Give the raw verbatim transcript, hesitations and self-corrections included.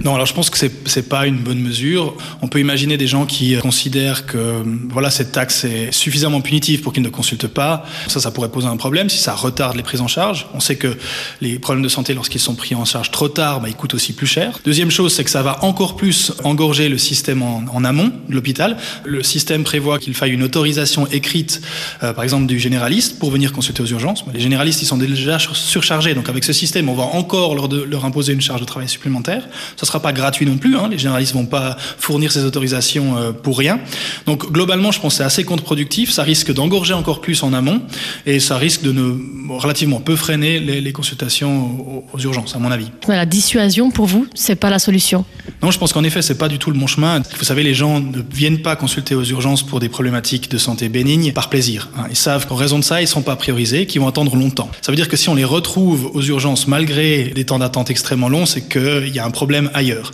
Non, alors je pense que c'est c'est pas une bonne mesure. On peut imaginer des gens qui considèrent que voilà cette taxe est suffisamment punitive pour qu'ils ne consultent pas. Ça, ça pourrait poser un problème si ça retarde les prises en charge. On sait que les problèmes de santé, lorsqu'ils sont pris en charge trop tard, bah, ils coûtent aussi plus cher. Deuxième chose, c'est que ça va encore plus engorger le système en, en amont de l'hôpital. Le système prévoit qu'il faille une autorisation écrite, euh, par exemple du généraliste, pour venir consulter aux urgences. Les généralistes, ils sont déjà surchargés. Donc avec ce système, on va encore leur, de, leur imposer une charge de travail supplémentaire. Ça ne sera pas gratuit non plus. Hein. Les généralistes ne vont pas fournir ces autorisations euh, pour rien. Donc globalement, je pense que c'est assez contre-productif. Ça risque d'engorger encore plus en amont et ça risque de ne, relativement peu freiner les, les consultations aux, aux urgences, à mon avis. La dissuasion, pour vous, c'est pas la solution? Non, je pense qu'en effet, c'est pas du tout le bon chemin. Vous savez, les gens ne viennent pas consulter aux urgences pour des problématiques de santé bénignes par plaisir. Ils savent qu'en raison de ça, ils ne sont pas priorisés, qu'ils vont attendre longtemps. Ça veut dire que si on les retrouve aux urgences malgré des temps d'attente extrêmement longs, c'est qu'il y a un problème ailleurs.